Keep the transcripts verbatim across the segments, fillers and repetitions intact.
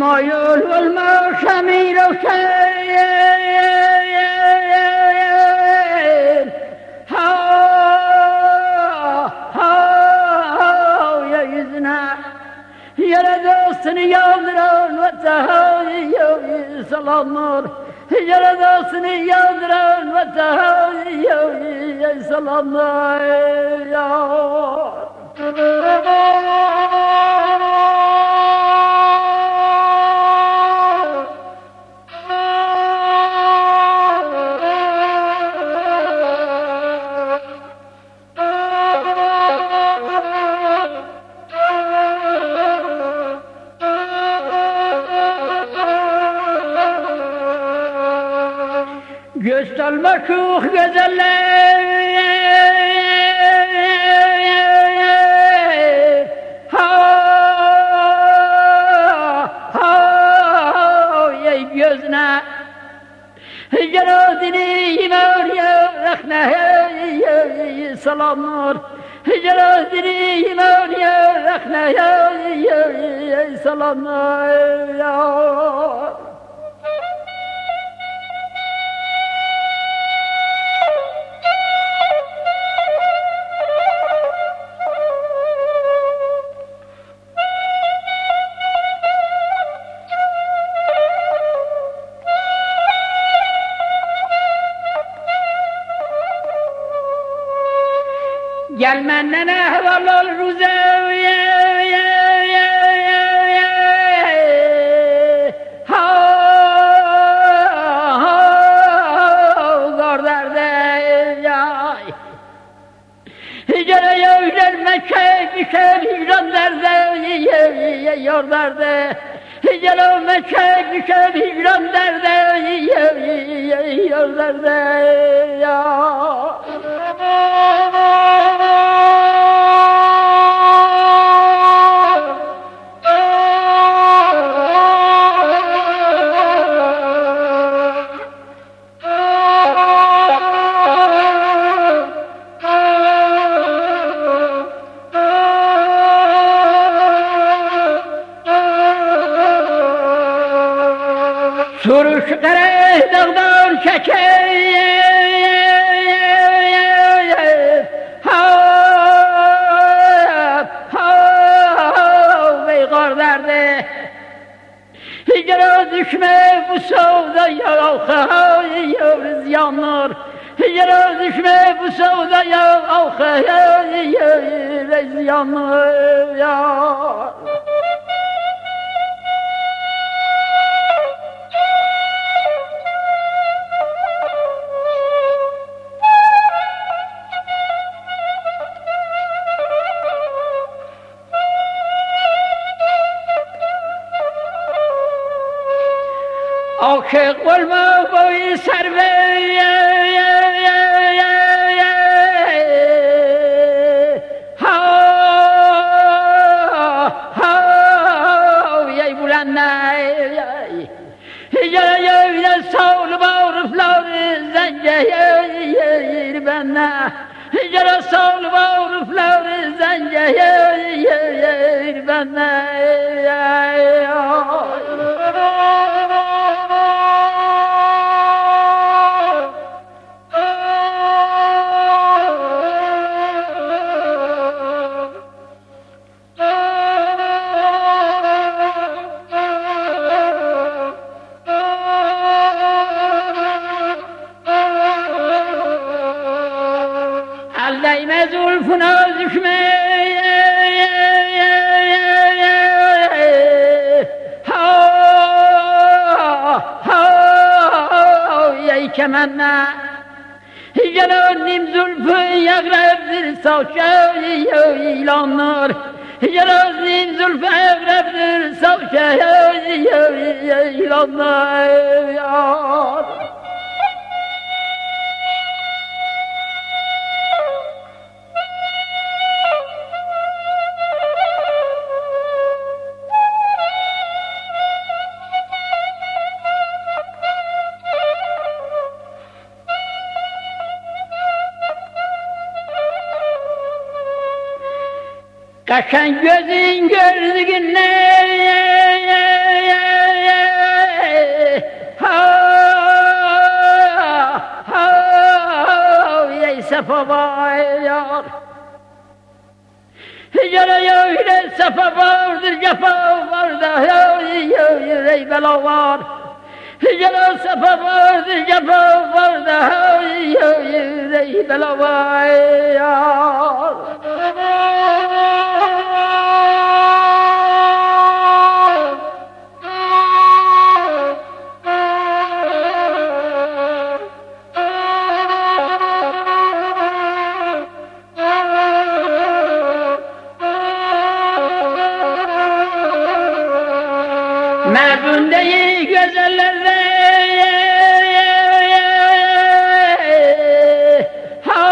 همایون والما شمیر و شیر ها ها یا یزنا یرا دوستنی یادران و تهایی یا سلام نور یرا دوستنی یادران و تهایی یا سلام نور gösterme çok güzeller ha ha ey gözüne ceradini iman ya rahne selamlar ceradini iman ya rahne selamlar ya gel menden ehval ol ruze ha ha zor derde yay hicre yavşer mekke düşer hicran derde yor derde hicre mekke düşer hicran derde yor derde ya Suruş kare dağdan şeker ha ha ve gar derde hicra düşme bu savda ya ha ya ziyanlar hicra düşme bu savda ya ha ya ziyanlar ya Aşık olma boyu serve ha ha yey bulanna hicra yevde savlu bağrıflar zence yer benna hicra savlu bağrıflar zence yer benna Değme zulfuna düşme ha ha ey kemenna Hicranim zulfü yagrabdir savşa ilanlar Hicranim zulfü yagrabdir savşa ilanlar Kaşan gözün gördüğünle sefavar Yara yöyle sefavardır cefa var da ey bela var Yara sefavardır cefa var da ey bela var Merdundeyi güzellerle ha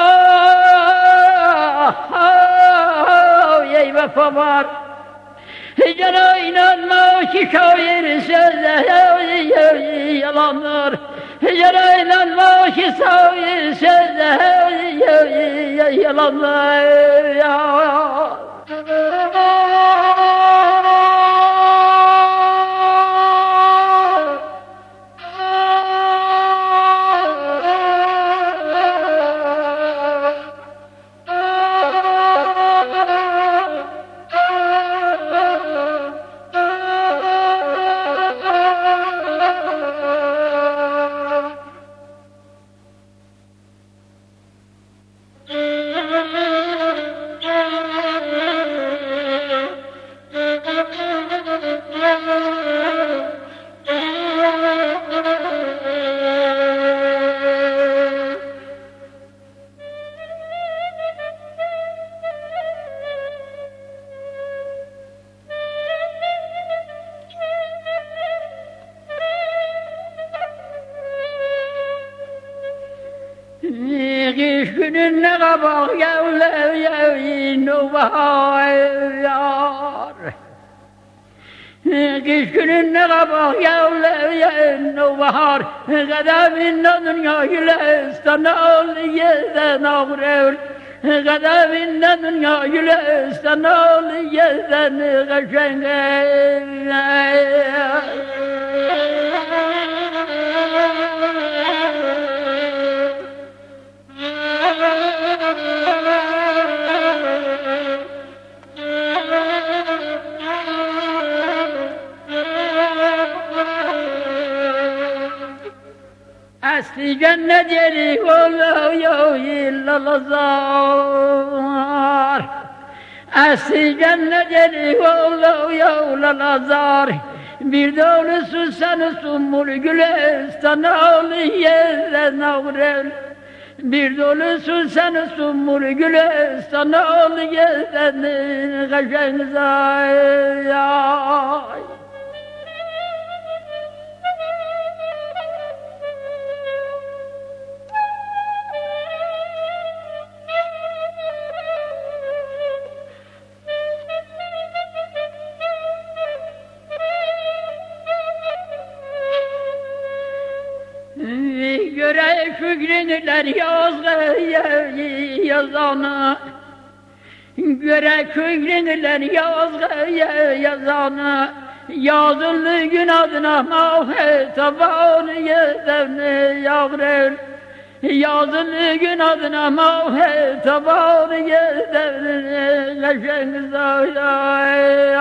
ha ey vefa var Hicra inanma ki şair sözleri yalandır Hicra inanma ki şair sözleri yalandır Kış gününe kabak yavleyin o bahar Kış gününe kabak yavleyin o bahar Kademinden dünya gülestanal yerden ağrır Kademinden dünya gülestanal yerden kaşengel Asli cennet yeri oluyor illalazar Asli cennet yeri oluyor illalazar Bir dolusu seni summul gülistan ağlı yerden ağrel Bir dolusu seni summul gülistan ağlı yerden kaşengzay Göre şükrinler yazgı yazanı Göre şükrinler yazgı yazanı Yazılı gün adına mağfet tabanı yedevni yağrır Yazılı gün adına mağfet tabanı yedevni kaşengzay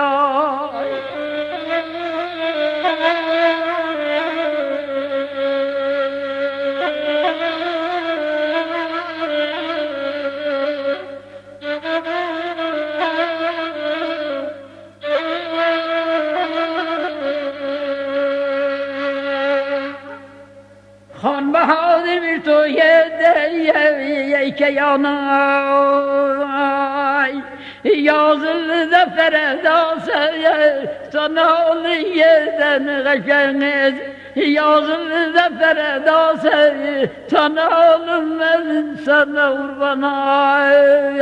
Han bahadır bir toyede yeyke yanay Yazılı zafere dalsaya sana olu yerden kaşeniz Yazılı zafere dalsaya sana olunmaz sana urbanay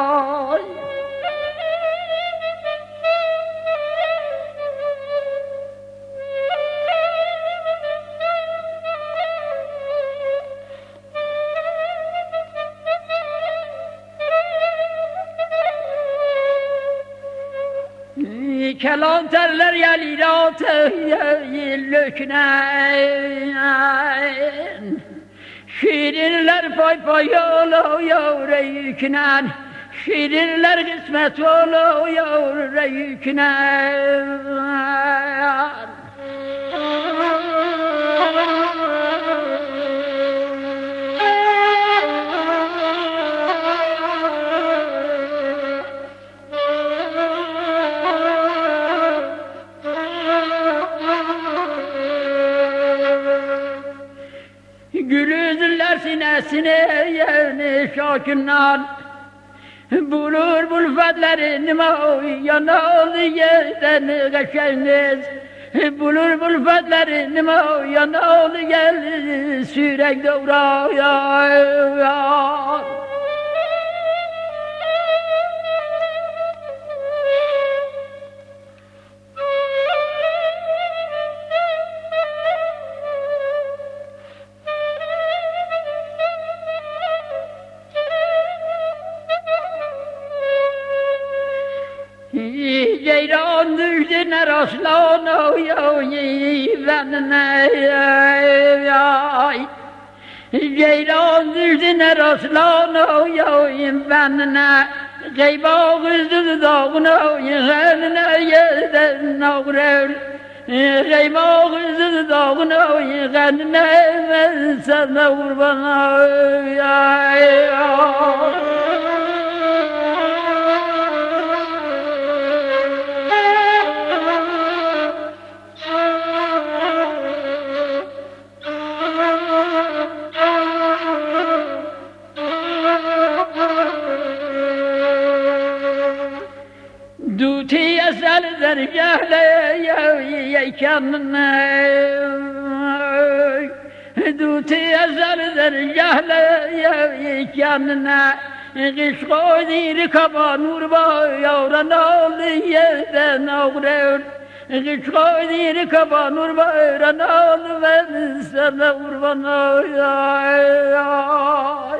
Kelam terler yeliratı yellöknen Şirinler pay pay olu yavre yükünen, şirinler kısmet olu yavre yükünen. Gülüzler sinesine yerini şakından, bulur bulfetlerini mağyanalı yerden geçeniz. Bulur bulfetlerini mağyanalı gel sürek doğraya. Ceylan düştü ne rastlan o yavyi benine yay. Ceylan düştü ne rastlan o yavyi benine. Ceyba kızdı dağına yenine yerden ağrır. Ceyba kızdı dağına yenine ben sana kurbana yay. Duti eser dergahle yeykenine. Duti eser dergahle yeykenine. Kış koydir kaba nurba yavran oldu yerden ağrır. Kış koydir kaba nurba yavran oldu ben sana kurban olayım.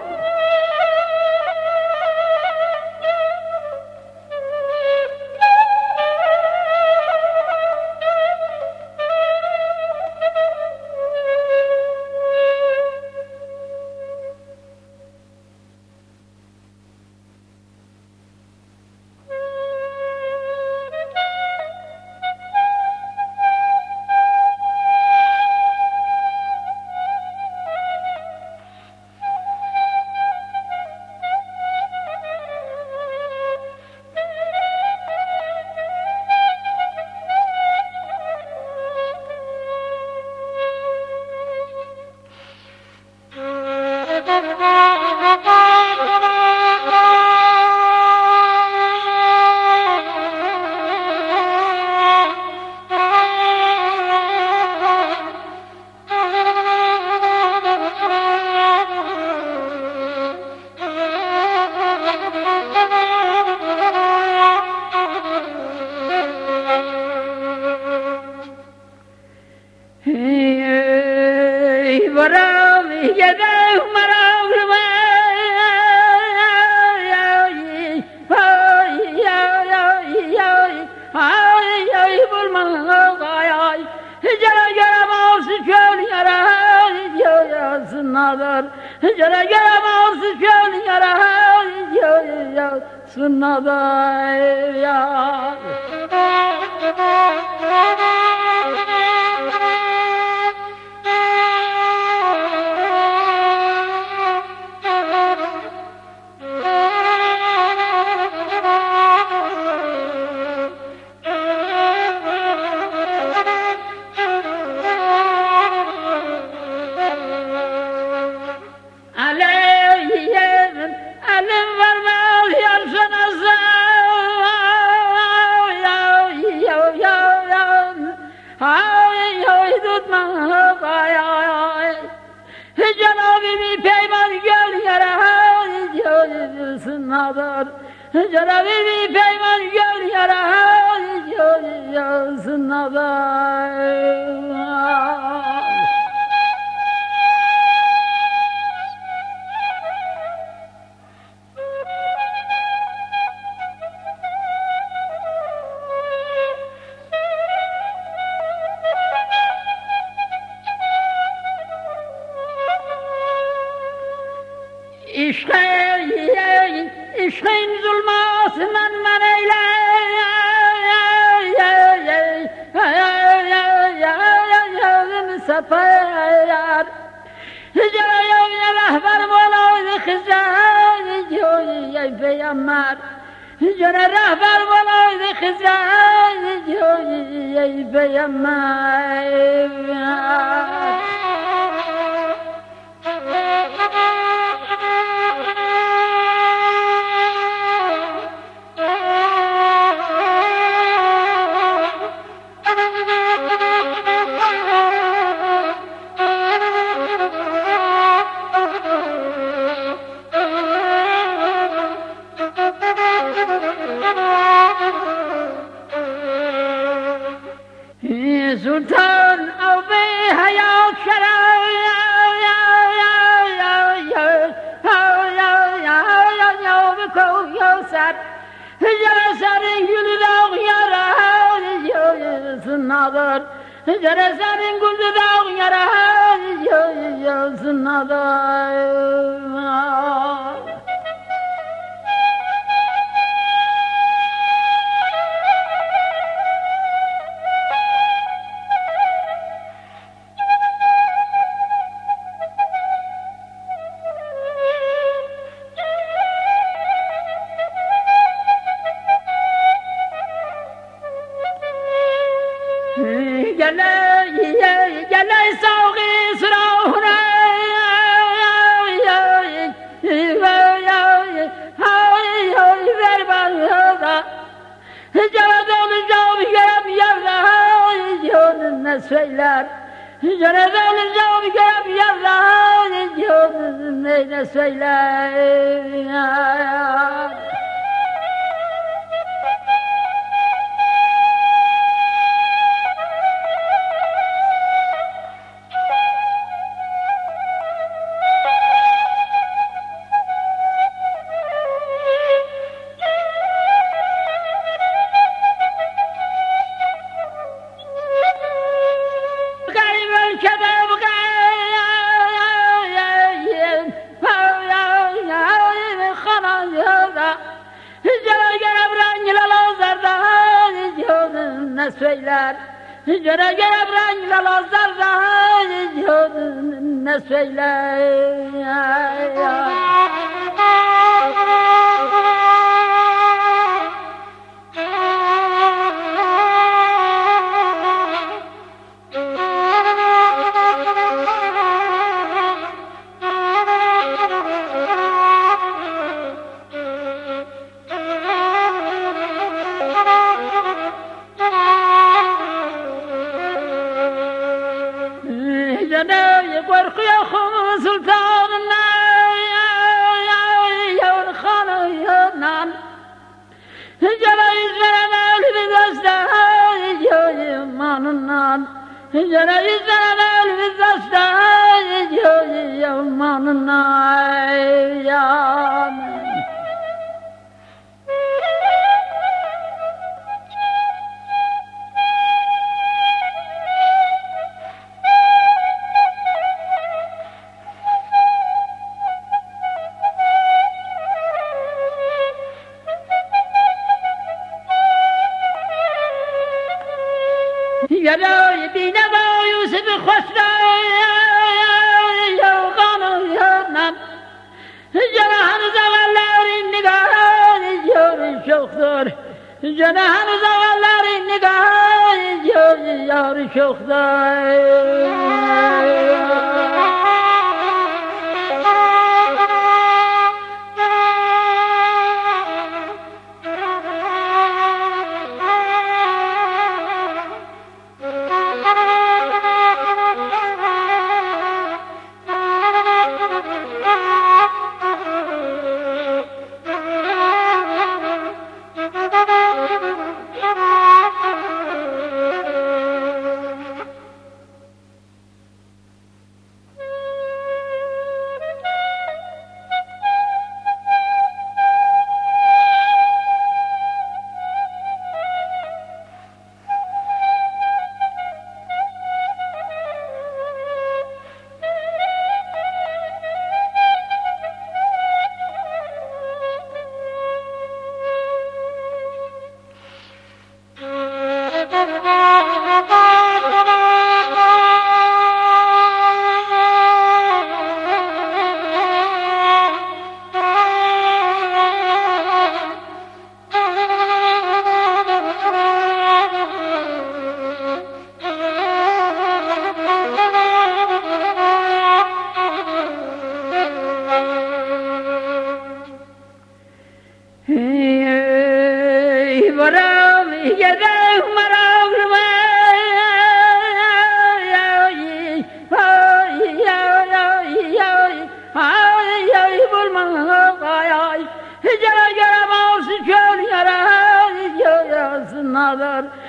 Jara jara mağazı çöl yara ya sınada ya. Cenab-ı bir peyman gör yara yazın adam. عشق عشق این ظلمات من من ایلم سفر جای رهبر بالای خزر جای پیامبر جان رهبر بالای خزر جای پیامبر سلطان او به حیات شرای بکویاسر جرسر گل داغ یاره سنادر جرسر گل داغ یاره سنادر جلای ساقی سراغونه بربادا جلدان جام گرم یرده جون نسویلر جلدان جام گرم یرده جون نسویلر نسویلر جرا گرب رنگ لالا زرده نسویلر جنای قرقی خم سلطان یون خانه یونان جنای زرنال بدسته جای ماننان جنای زرنال بدسته جای ماننان جلوی بینوا یوسف خوشنا یوغانو یونم جنهان زغلاری نگاه یور شخدار جنهان زغلاری نگاه یور شخدار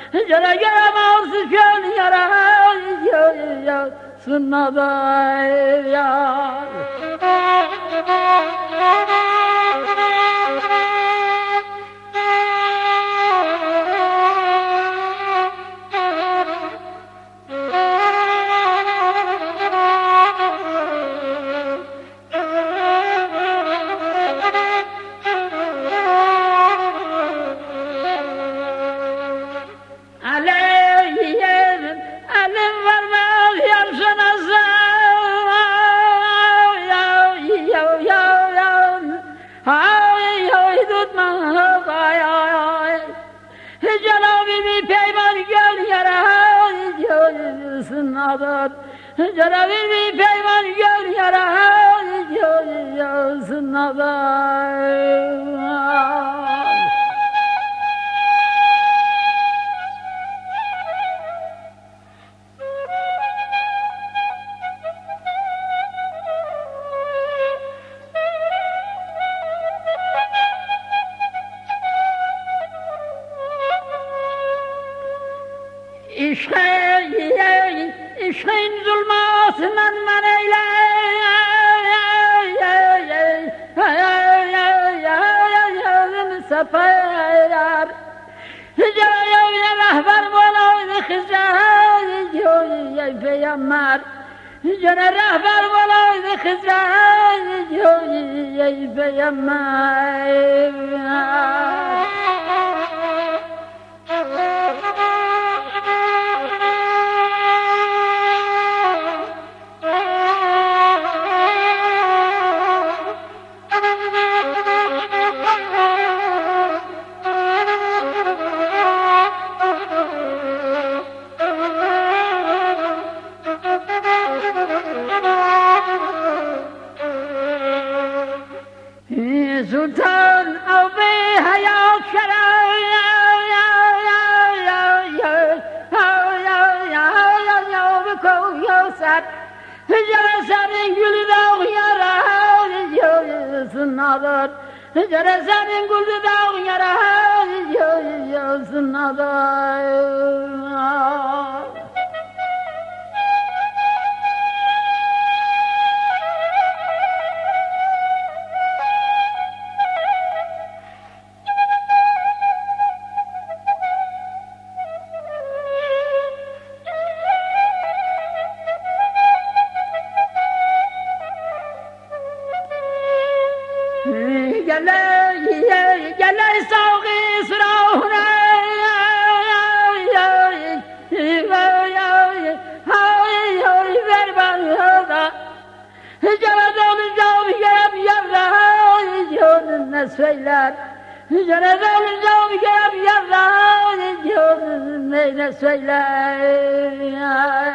جرا گرم آس کن یارا یا سنادا یار جرا بی پیمان گل یارا یا سنادا عشق عشق این ظلمات من من ایله سفر جای رهبر بالای خزر جای پیامبر جای رهبر بالای خزر جای پیامبر سلطان او به حیات شرای بکو یا سر جرا سر گل داغ یارا سنادار جرا سر گل داغ یارا سنادار گله ساقی سراونه های بربان هدا جردان جام گرم یرده جون نسویلر جردان جام گرم یرده جون نسویلر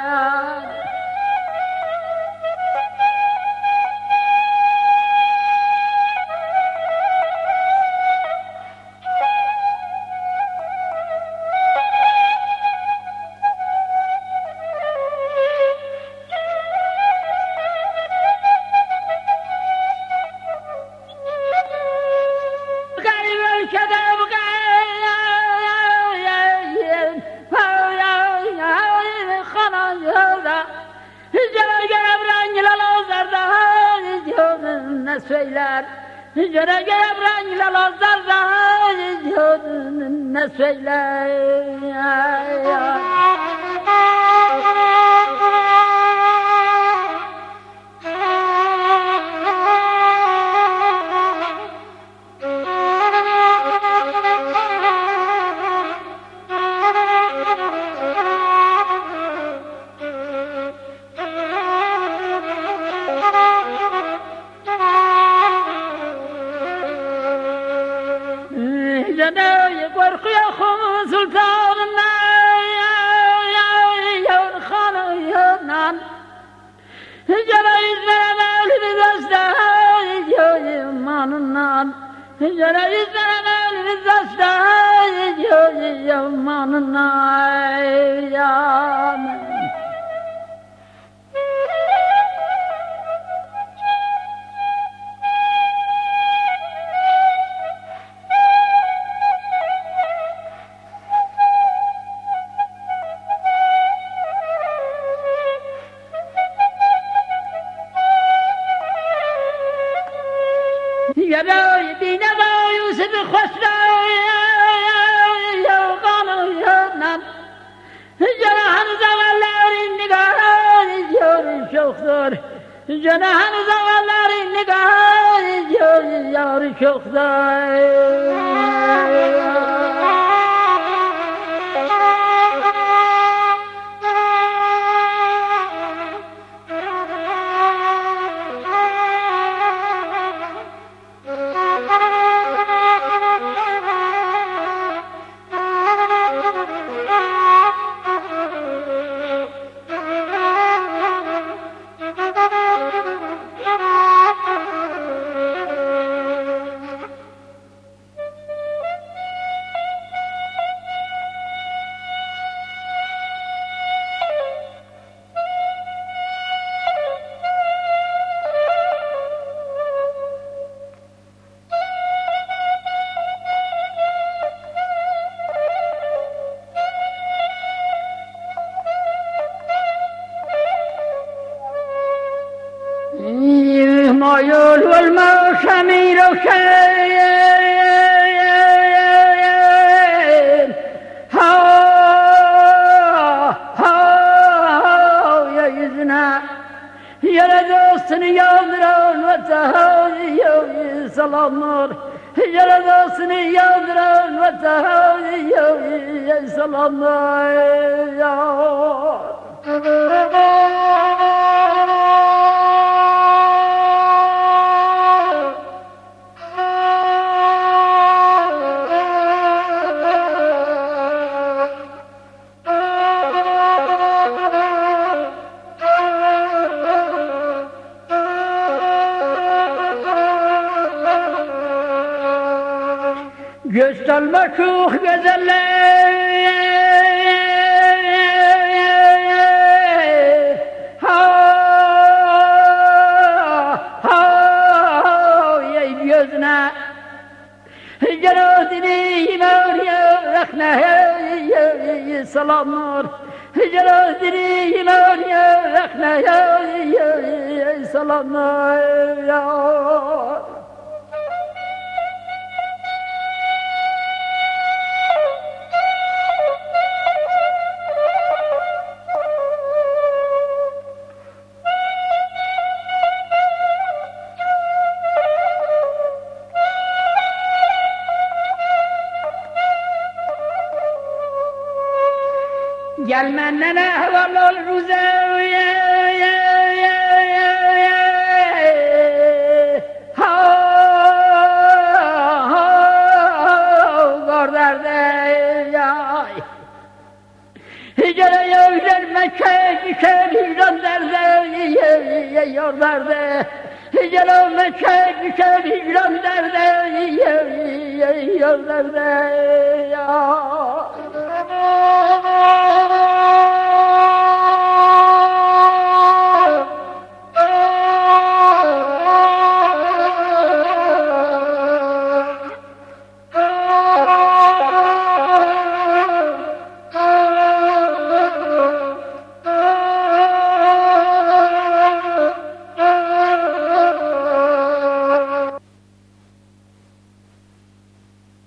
نسویلر جرا گرم رنگ لالا زرده جون نسویلر جنای قرقی خون سلطان یون خانه یونان جنای زرمال بدسته جای ماننان جنای زرمال بدسته جای ماننان یبای بینوا یوسف خسرو یوقانو یونم جناحن زغلاری نگاه یار شوخدار جناحن زغلاری نگاه یار شوخدار مایول والماء شمير وشيل ها ها يا يزنا يا لدوسن يا درون وتهاي يا سلام نور يا لدوسن يا درون وتهاي يا سلام نور يا Göstel meşuh güzeller ha ha ey gözüne Ceradini imar ya rakhna hey salamlar Ceradini imar ya rakhna hey salamlar ya Gelmenden ehval ol ruze ha ha gorderde yay Hicre yevler mekke düşer hicran derde yorderde Hicre mekke düşer hicran derde yorderde ya